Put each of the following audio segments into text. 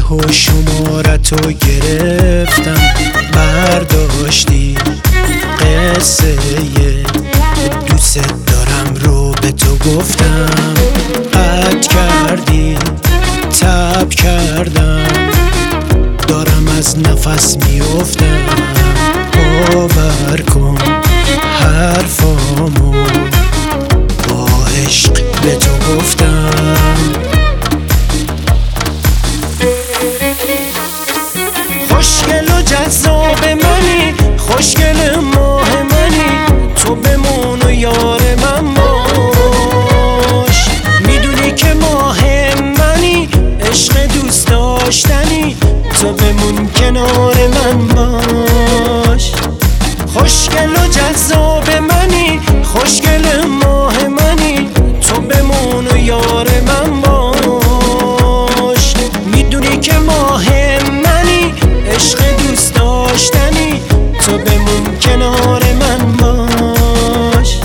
و شمارتو گرفتم برداشتی، قصه دوست دارم رو به تو گفتم، قطع کردی تب کردم، دارم از نفس میافتم. باور کن حرفامو با عشق به تو گفتم. خوشگل و جذاب منی، خوشگل ماه منی، تو بمون و یار من باش. میدونی که ماه منی، عشق دوست داشتنی، تو بمون کنار من باش. خوشگل و جذاب منی، خوشگل ماه منی، تو بمون و یار من باش. میدونی که ماه منی، عشق دوست داشتنی، تو بمون کنار من باش.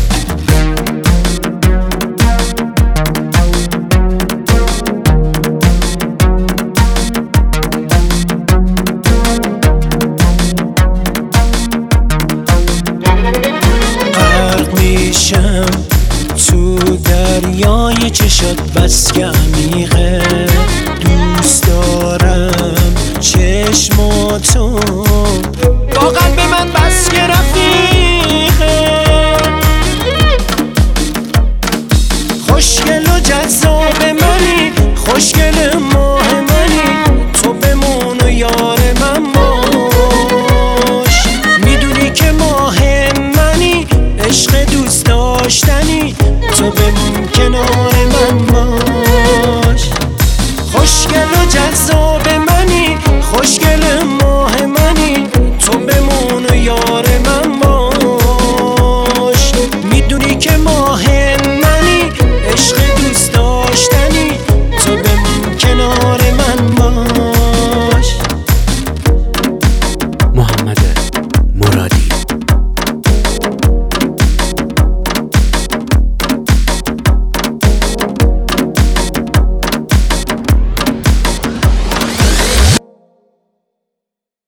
غرق میشم تو دریای چشات بس که عمیقه، دوست دارم چشماتو، واقعا به من بس که رفیقه. خوشگل و جذاب منی، خوشگل ماه